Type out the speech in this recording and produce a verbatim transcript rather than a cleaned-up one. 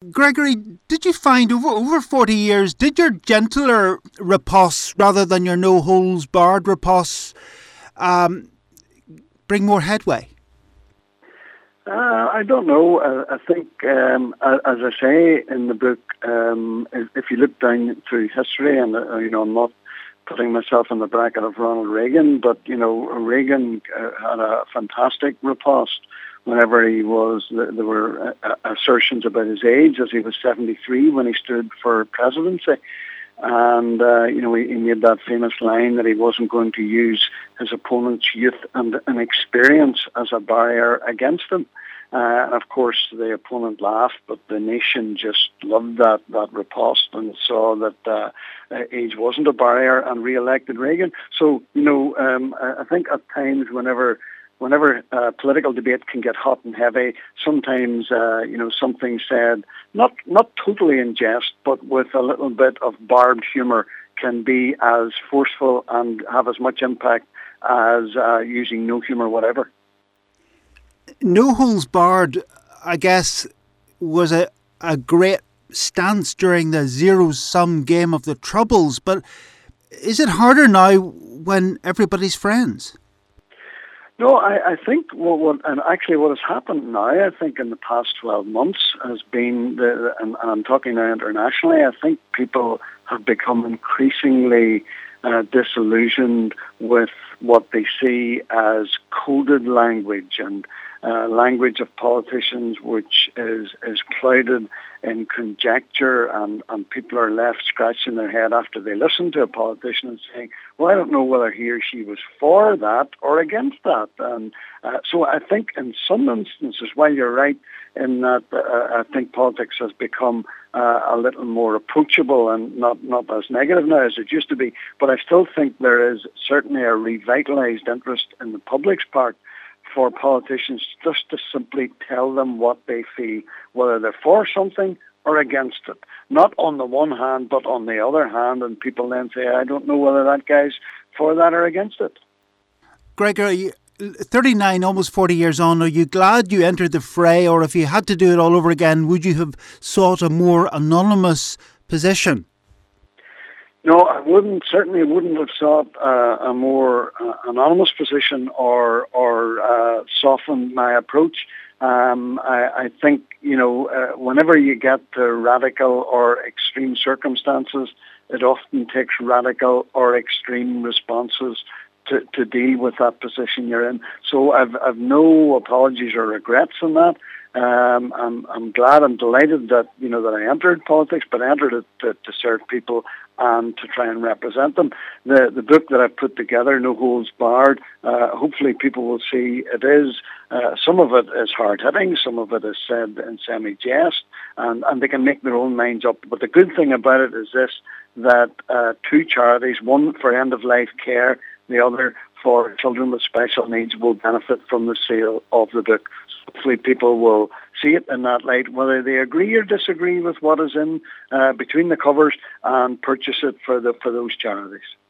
Gregory, did you find over over forty years, did your gentler riposte rather than your no holes barred riposte um, bring more headway? Uh, I don't know. I, I think, um, as I say in the book, um, if you look down through history, and uh, you know, I'm not putting myself in the bracket of Ronald Reagan, but you know, Reagan uh, had a fantastic riposte. Whenever he was, there were assertions about his age, as he was seventy-three when he stood for presidency. And, uh, you know, he, he made that famous line that he wasn't going to use his opponent's youth and inexperience as a barrier against him. Uh, and, of course, the opponent laughed, but the nation just loved that, that riposte and saw that uh, age wasn't a barrier and re-elected Reagan. So, you know, um, I think at times whenever... Whenever uh, political debate can get hot and heavy, sometimes uh, you know something said not not totally in jest, but with a little bit of barbed humour can be as forceful and have as much impact as uh, using no humour whatever. No holes barred, I guess, was a a great stance during the zero-sum game of the Troubles. But is it harder now when everybody's friends? No, I, I think what, what, and actually what has happened now, I think in the past twelve months has been, the, and, and I'm talking now internationally, I think people have become increasingly uh, disillusioned with what they see as coded language and uh, language of politicians which is, is clouded in conjecture, and, and people are left scratching their head after they listen to a politician and saying, well, I don't know whether he or she was for that or against that. And uh, so I think in some instances, while you're right in that, uh, I think politics has become uh, a little more approachable and not, not as negative now as it used to be, but I still think there is certainly a revitalized interest in the public's part for politicians just to simply tell them what they feel, whether they're for something or against it. Not on the one hand, but on the other hand, and people then say, I don't know whether that guy's for that or against it. Gregory, thirty-nine, almost forty years on, are you glad you entered the fray, or if you had to do it all over again, would you have sought a more anonymous position? No, I wouldn't. Certainly, wouldn't have sought uh, a more uh, anonymous position or or uh, softened my approach. Um, I, I think you know, uh, whenever you get to radical or extreme circumstances, it often takes radical or extreme responses to, to deal with that position you're in. So I've I've no apologies or regrets in that. Um, I'm I'm glad, I'm delighted that you know that I entered politics, but I entered it to, to serve people and to try and represent them. The the book that I've put together, No Holes Barred, uh, hopefully people will see it is, uh, some of it is hard-hitting, some of it is said in semi-jest, and, and they can make their own minds up. But the good thing about it is this, that uh, two charities, one for end-of-life care, the other for children with special needs, will benefit from the sale of the book. Hopefully people will see it in that light, whether they agree or disagree with what is in uh, between the covers, and purchase it for the for those charities.